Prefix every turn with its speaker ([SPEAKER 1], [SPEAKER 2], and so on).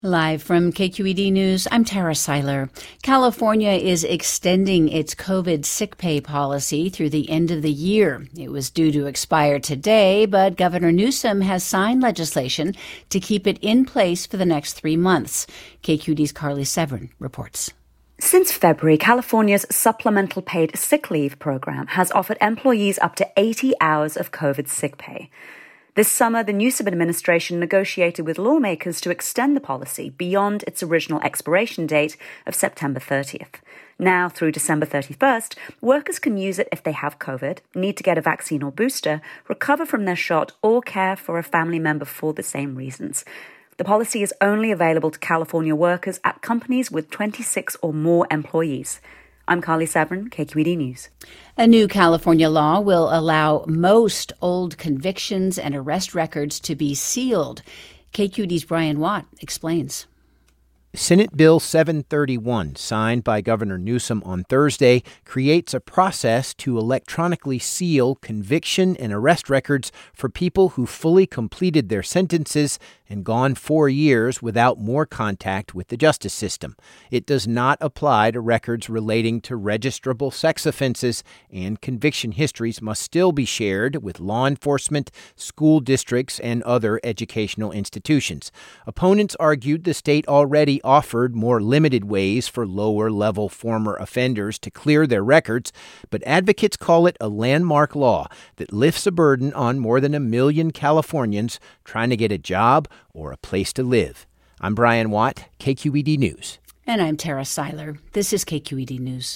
[SPEAKER 1] Live from KQED News, I'm Tara Seiler. California is extending its COVID sick pay policy through the end of the year. It was due to expire today, but Governor Newsom has signed legislation to keep it in place for the next 3 months. KQED's Carly Severin reports.
[SPEAKER 2] Since February, California's Supplemental Paid Sick Leave program has offered employees up to 80 hours of COVID sick pay. This summer, the Newsom administration negotiated with lawmakers to extend the policy beyond its original expiration date of September 30th. Now, through December 31st, workers can use it if they have COVID, need to get a vaccine or booster, recover from their shot, or care for a family member for the same reasons. The policy is only available to California workers at companies with 26 or more employees. I'm Carly Severin, KQED News.
[SPEAKER 1] A new California law will allow most old convictions and arrest records to be sealed. KQED's Brian Watt explains.
[SPEAKER 3] Senate Bill 731, signed by Governor Newsom on Thursday, creates a process to electronically seal conviction and arrest records for people who fully completed their sentences and gone 4 years without more contact with the justice system. It does not apply to records relating to registrable sex offenses, and conviction histories must still be shared with law enforcement, school districts, and other educational institutions. Opponents argued the state already offered more limited ways for lower-level former offenders to clear their records, but advocates call it a landmark law that lifts a burden on more than 1 million Californians trying to get a job or a place to live. I'm Brian Watt, KQED News.
[SPEAKER 1] And I'm Tara Seiler. This is KQED News.